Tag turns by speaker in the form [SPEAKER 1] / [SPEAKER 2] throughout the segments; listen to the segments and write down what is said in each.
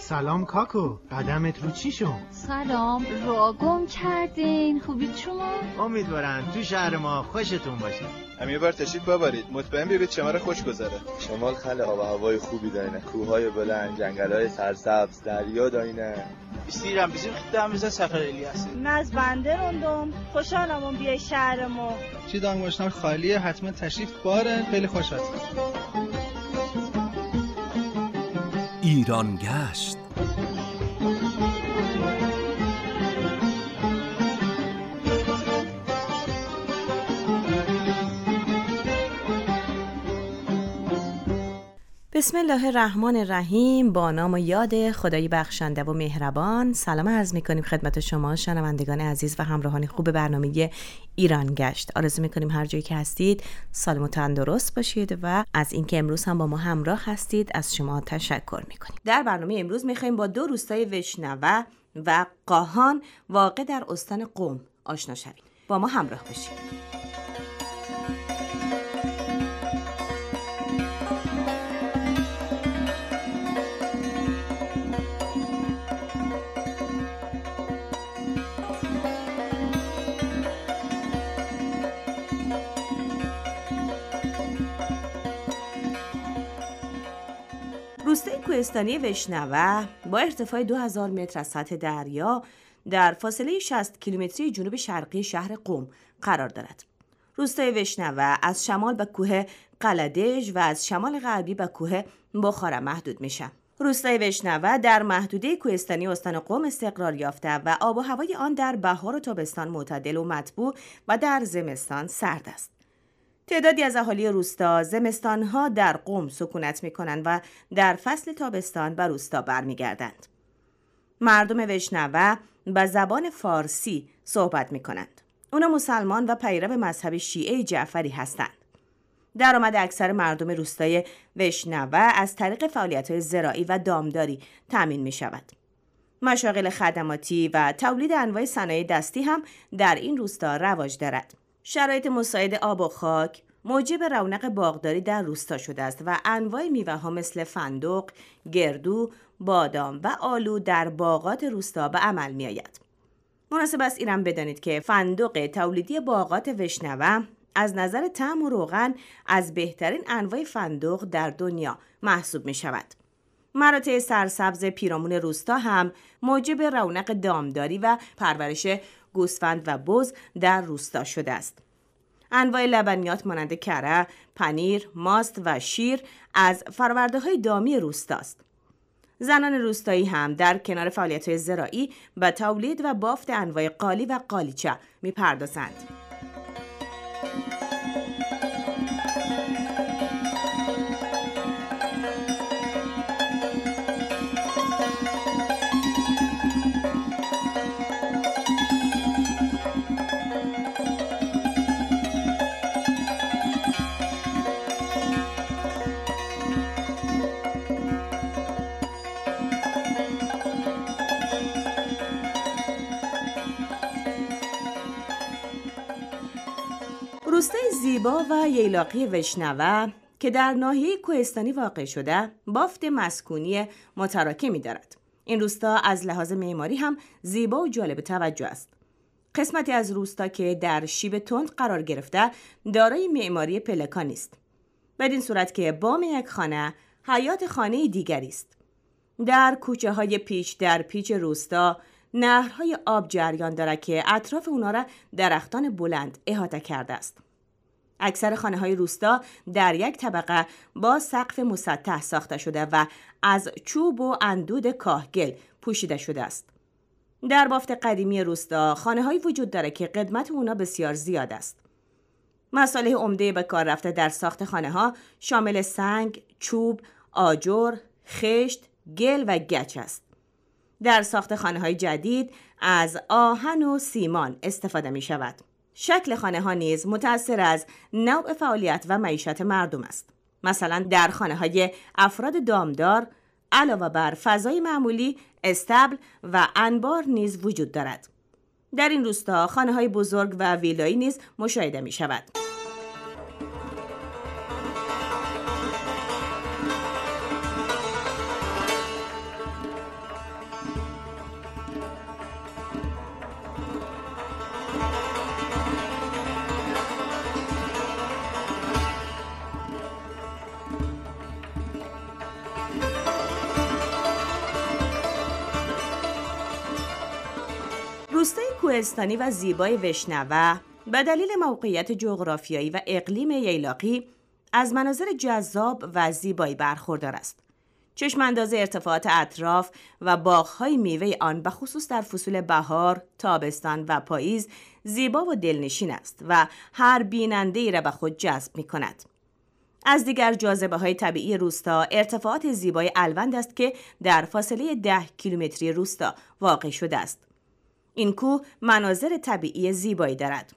[SPEAKER 1] سلام کاکو، قدمت رو چی شد؟
[SPEAKER 2] سلام، را گم کردین. خوبید شما؟
[SPEAKER 1] امیدوارم تو شهر ما خوشتون باشه.
[SPEAKER 3] هم یه بار تشریف ببرید، مطمئن ببینید شمال خوش گذره.
[SPEAKER 4] شمال خیلی آب و هوای خوبی داره، کوههای بلند، جنگل‌های سرسبز، دریا داینه.
[SPEAKER 5] بیستیرم بزیم خدام بزن سفر الیاسی.
[SPEAKER 6] ناز بنده روندم، خوشحالم بیای شهر ما.
[SPEAKER 7] چی دانگوشنار خالیه، حتما تشریف بارن، خیلی خوش هست.
[SPEAKER 8] ایران گشت.
[SPEAKER 9] بسم الله الرحمن الرحیم. با نام و یاد خدای بخشنده و مهربان سلام عرض می‌کنیم خدمت شما شنوندگان عزیز و همراهان خوب برنامه ایران گشت. آرزو می‌کنیم هر جایی که هستید سالم و تندرست باشید و از اینکه امروز هم با ما همراه هستید از شما تشکر می‌کنیم. در برنامه امروز می‌خوایم با دو روستای وشنوه و قاهان واقع در استان قم آشنا شویم. با ما همراه باشید. روستای کوهستانی وشنوه با ارتفاع 2000 متر از سطح دریا در فاصله 60 کیلومتری جنوب شرقی شهر قم قرار دارد. روستای وشنوه از شمال به کوه قلدژ و از شمال غربی به کوه بخارا محدود میشه. روستای وشنوه در محدوده کوهستانی استان قم استقرار یافته و آب و هوای آن در بهار و تابستان معتدل و مطبوع و در زمستان سرد است. تعدادی از اهالی روستا زمستانها در قم سکونت می‌کنند و در فصل تابستان به روستا برمیگردند. مردم وشنوه به زبان فارسی صحبت می‌کنند. اونا مسلمان و پیرو مذهب شیعه جعفری هستند. درآمد اکثر مردم روستای وشنوه از طریق فعالیت‌های زراعی و دامداری تامین می‌شود. مشاغل خدماتی و تولید انواع صنایع دستی هم در این روستا رواج دارد. شرایط مساعد آب و خاک موجب رونق باغداری در روستا شده است و انواع میوه‌ها مثل فندق، گردو، بادام و آلو در باغات روستا به عمل می‌آید. مناسب است اینم بدانید که فندق تولیدی باغات وشنوه از نظر طعم و روغن از بهترین انواع فندق در دنیا محسوب می‌شود. مراتع سرسبز پیرامون روستا هم موجب رونق دامداری و پرورش گوسفند و بز در روستا شده است. انواع لبنیات مانند کره، پنیر، ماست و شیر از فرآورده‌های دامی روستاست. زنان روستایی هم در کنار فعالیت‌های زراعی به تولید و بافت انواع قالی و قالیچه می‌پردازند. روستای زیبا و ییلاقی وشنوه که در ناحیه کوهستانی واقع شده بافت مسکونی متراکمی دارد. این روستا از لحاظ معماری هم زیبا و جالب توجه است. قسمتی از روستا که در شیب تند قرار گرفته دارای معماری پلکانی است. بدین صورت که بام یک خانه حیات خانه دیگری است. در کوچه های پیچ در پیچ روستا نهرهای آب جریان دارد که اطراف اونا را درختان بلند احاطه کرده است. اکثر خانه‌های روستا در یک طبقه با سقف مسطح ساخته شده و از چوب و اندود کاهگل پوشیده شده است. در بافت قدیمی روستا خانه‌هایی وجود دارد که قدمت اونا بسیار زیاد است. مصالح عمده به کار رفته در ساخت خانه‌ها شامل سنگ، چوب، آجر، خشت، گل و گچ است. در ساخت خانه‌های جدید از آهن و سیمان استفاده می شود. شکل خانه‌ها نیز متأثر از نوع فعالیت و معیشت مردم است. مثلا در خانه‌های افراد دامدار علاوه بر فضای معمولی استبل و انبار نیز وجود دارد. در این روستا خانه‌های بزرگ و ویلایی نیز مشاهده می شود. کوهستانی و زیبای وشنوه به دلیل موقعیت جغرافیایی و اقلیم ییلاقی از مناظر جذاب و زیبایی برخوردار است. چشمانداز ارتفاعات اطراف و باغ‌های میوه آن به خصوص در فصول بهار، تابستان و پاییز زیبا و دلنشین است و هر بیننده‌ای را به خود جذب می‌کند. از دیگر جاذبه‌های طبیعی روستا ارتفاعات زیبای الوند است که در فاصله 10 کیلومتری روستا واقع شده است. این کوه مناظر طبیعی زیبایی دارد.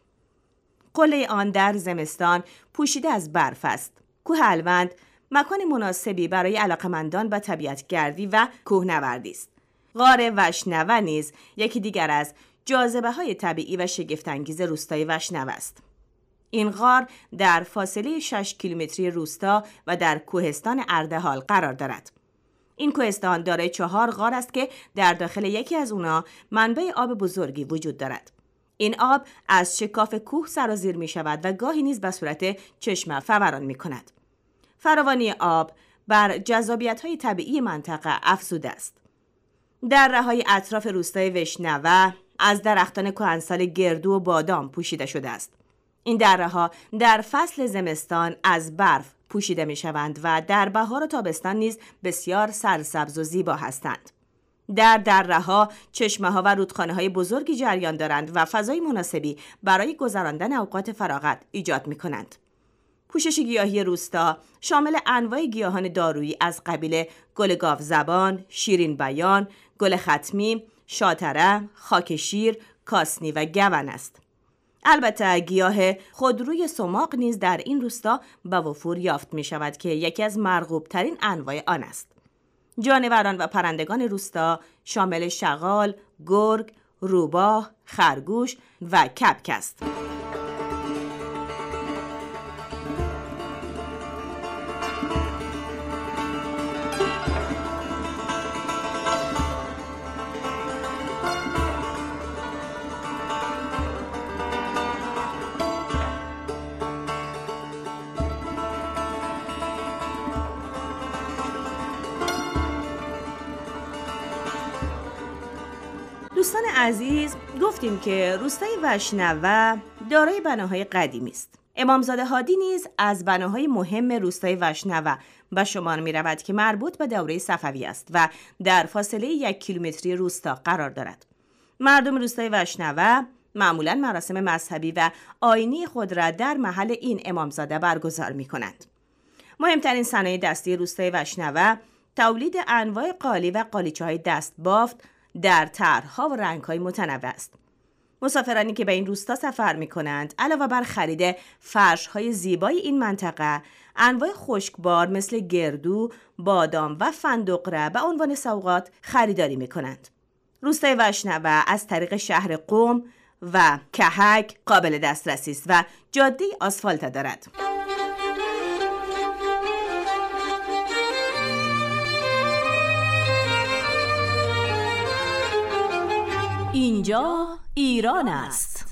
[SPEAKER 9] قله آن در زمستان پوشیده از برف است. کوه الوند مکان مناسبی برای علاقمندان به طبیعت گردی و کوهنوردی است. غار وشنوه نیز یکی دیگر از جاذبه‌های طبیعی و شگفت‌انگیز روستای وشنوه است. این غار در فاصله 6 کیلومتری روستا و در کوهستان اردهال قرار دارد. این کوهستان دارای 4 غار است که در داخل یکی از اونا منبع آب بزرگی وجود دارد. این آب از شکاف کوه سرازیر می شود و گاهی نیز به صورت چشمه فوران می کند. فراوانی آب بر جذابیت‌های طبیعی منطقه افزوده است. دره‌های اطراف روستای وشنوه از درختان کهنسال گردو و بادام پوشیده شده است. این دره‌ها در فصل زمستان از برف پوشیده می‌شوند و در بهار و تابستان نیز بسیار سرسبز و زیبا هستند. در دره‌ها چشمه‌ها و رودخانه‌های بزرگی جریان دارند و فضای مناسبی برای گذراندن اوقات فراغت ایجاد می‌کنند. پوشش گیاهی روستا شامل انواع گیاهان دارویی از قبیل گل گاوزبان، شیرین بیان، گل ختمی، شاتره، خاک شیر، کاسنی و گون است. البته گیاه خودروی سماق نیز در این روستا به وفور یافت می شود که یکی از مرغوب ترین انواع آن است. جانوران و پرندگان روستا شامل شغال، گرگ، روباه، خرگوش و کبک است. دوستان عزیز، گفتیم که روستای وشنوه دارای بناهای قدیمی است. امامزاده هادی نیز از بناهای مهم روستای وشنوه به شمار می رود که مربوط به دوره صفوی است و در فاصله 1 کیلومتری روستا قرار دارد. مردم روستای وشنوه معمولاً مراسم مذهبی و آیینی خود را در محل این امامزاده برگزار می کنند. مهمترین صنایع دستی روستای وشنوه تولید انواع قالی و قالیچه‌های دست بافت در طرح‌ها و رنگ‌های متنوع است. مسافرانی که به این روستا سفر می‌کنند علاوه بر خرید فرش‌های زیبای این منطقه، انواع خشکبار مثل گردو، بادام و فندق را به عنوان سوغات خریداری می‌کنند. روستای وشنوه از طریق شهر قم و کهک قابل دسترسی است و جاده آسفالت دارد. اینجا ایران است.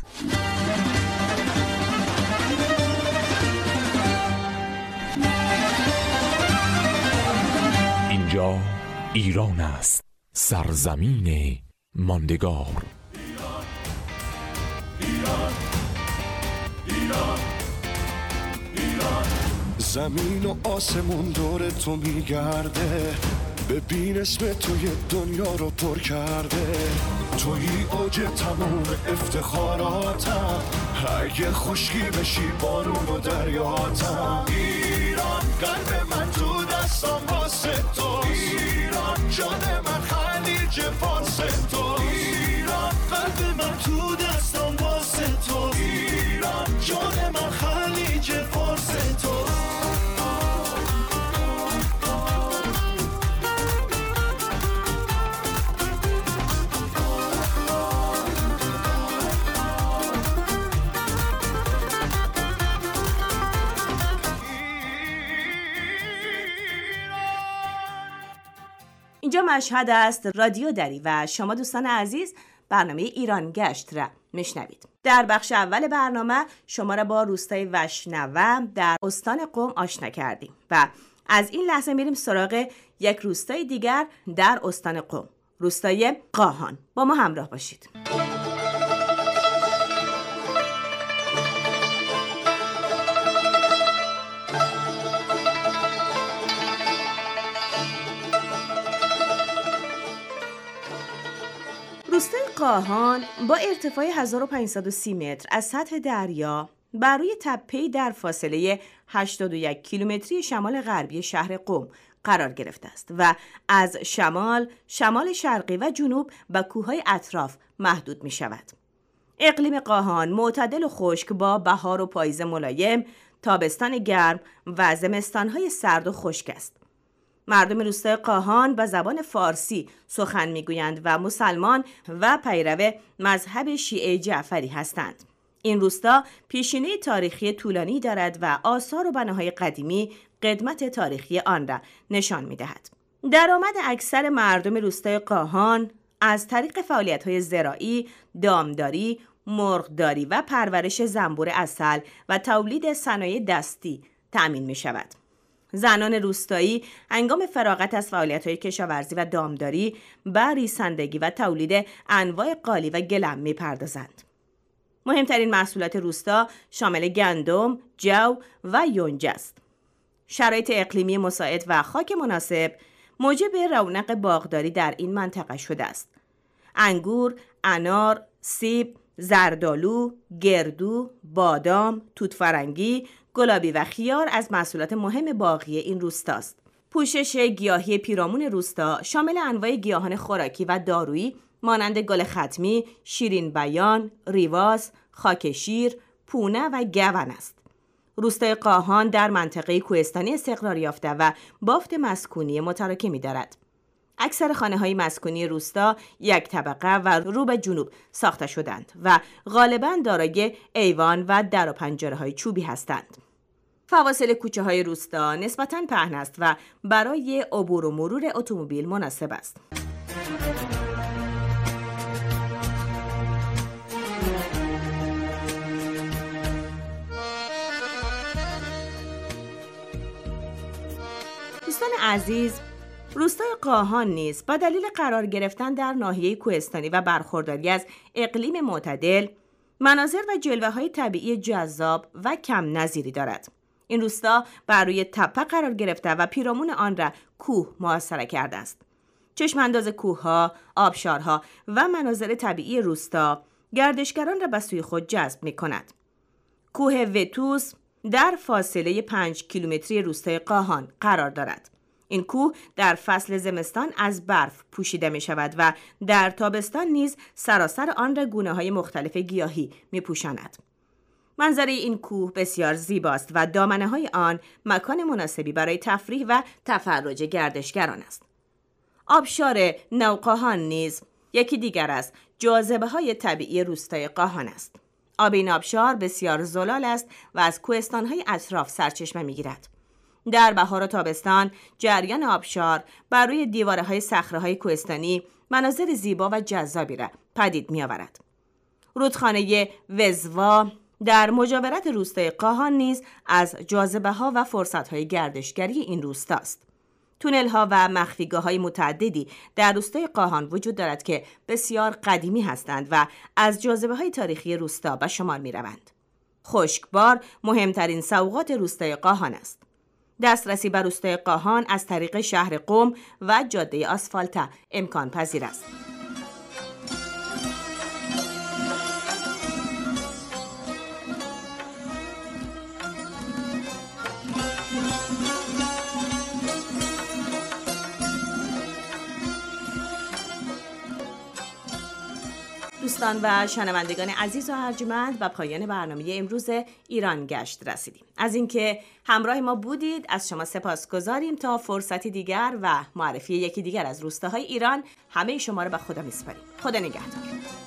[SPEAKER 10] اینجا ایران است، سرزمین ماندگار.
[SPEAKER 11] زمین و آسمون دور تو میگرده، ببین اسم توی دنیا رو پر کرده. توی اوج تموم افتخاراتم، اگه خشکی بشی بارون و دریاتم. ایران قلب من تو دستم واسه تو، ایران جان من خلیج فارس تو، ایران قلب من تو دستم واسه تو، ایران جان من خلیج فارس تو.
[SPEAKER 9] اینجا مشهد است، رادیو دری و شما دوستان عزیز برنامه ایران گشت را میشنوید. در بخش اول برنامه شما را با روستای وشنوه در استان قم آشنا کردیم و از این لحظه میریم سراغ یک روستای دیگر در استان قم، روستای قاهان. با ما همراه باشید. قاهان با ارتفاع 1530 متر از سطح دریا بر روی تپه‌ای در فاصله 81 کیلومتری شمال غربی شهر قم قرار گرفته است و از شمال شرقی و جنوب به کوههای اطراف محدود می شود. اقلیم قاهان معتدل و خشک با بهار و پاییز ملایم، تابستان گرم و زمستانهای سرد و خشک است. مردم روستای قاهان به زبان فارسی سخن میگویند و مسلمان و پیرو مذهب شیعه جعفری هستند. این روستا پیشینه تاریخی طولانی دارد و آثار و بناهای قدیمی قدمت تاریخی آن را نشان می‌دهد. درآمد اکثر مردم روستای قاهان از طریق فعالیت‌های زراعی، دامداری، مرغداری و پرورش زنبور عسل و تولید صنایع دستی تأمین می‌شود. زنان روستایی هنگام فراغت از فعالیت‌های کشاورزی و دامداری به ریسندگی و تولید انواع قالی و گلم می‌پردازند. مهمترین محصولات روستا شامل گندم، جو و یونجه است. شرایط اقلیمی مساعد و خاک مناسب موجب رونق باغداری در این منطقه شده است. انگور، انار، سیب، زردآلو، گردو، بادام، توت فرنگی، گلابی و خیار از محصولات مهم باغی این روستاست. پوشش گیاهی پیرامون روستا شامل انواع گیاهان خوراکی و دارویی مانند گل ختمی، شیرین بیان، ریواز، خاک شیر، پونه و گون است. روستای قاهان در منطقه کوهستانی استقرار یافته و بافت مسکونی متراکمی دارد. اکثر خانه‌های مسکونی روستا یک طبقه و رو به جنوب ساخته شدند و غالباً دارای ایوان و در و پنجره‌های چوبی هستند. فواصل کوچه‌های روستا نسبتاً پهن است و برای عبور و مرور اتومبیل مناسب است. دوستان عزیز، روستای قاهان نیز با دلیل قرار گرفتن در ناحیه کوهستانی و برخورداری از اقلیم معتدل، مناظر و جلوه‌های طبیعی جذاب و کم نظیری دارد. این روستا بر روی تپه قرار گرفته و پیرامون آن را کوه محاصره کرده است. چشمانداز کوه‌ها، آبشارها و مناظر طبیعی روستا گردشگران را به سوی خود جذب می‌کند. کوه وتوس در فاصله 5 کیلومتری روستای قاهان قرار دارد. این کوه در فصل زمستان از برف پوشیده می شود و در تابستان نیز سراسر آن را گونه‌های مختلف گیاهی می پوشاند. منظره این کوه بسیار زیباست و دامنه‌های آن مکان مناسبی برای تفریح و تفرج گردشگران است. آبشار نوقاهان نیز یکی دیگر از جاذبه‌های طبیعی روستای قاهان است. آب این آبشار بسیار زلال است و از کوهستان‌های اطراف سرچشمه می‌گیرد. در بهار و تابستان جریان آبشار بر روی دیواره‌های صخره‌های کوهستانی مناظر زیبا و جذابی را پدید می‌آورد. رودخانه وزوا در مجاورت روستای قاهان نیز از جاذبه‌ها و فرصت‌های گردشگری این روستاست. تونل‌ها و مخفیگاه‌های متعددی در روستای قاهان وجود دارد که بسیار قدیمی هستند و از جاذبه‌های تاریخی روستا به شمار می‌روند. خشکبار مهمترین سوغات روستای قاهان است. دسترسی به روستای قاهان از طریق شهر قم و جاده آسفالت امکان پذیر است. دوستان و شنوندگان عزیز و ارجمند، به پایان برنامه امروز ایران گشت رسیدیم. از اینکه همراه ما بودید از شما سپاسگزاریم. تا فرصتی دیگر و معرفی یکی دیگر از روستاهای ایران، همه شما را به خدا میسپاریم. خدا نگهدار.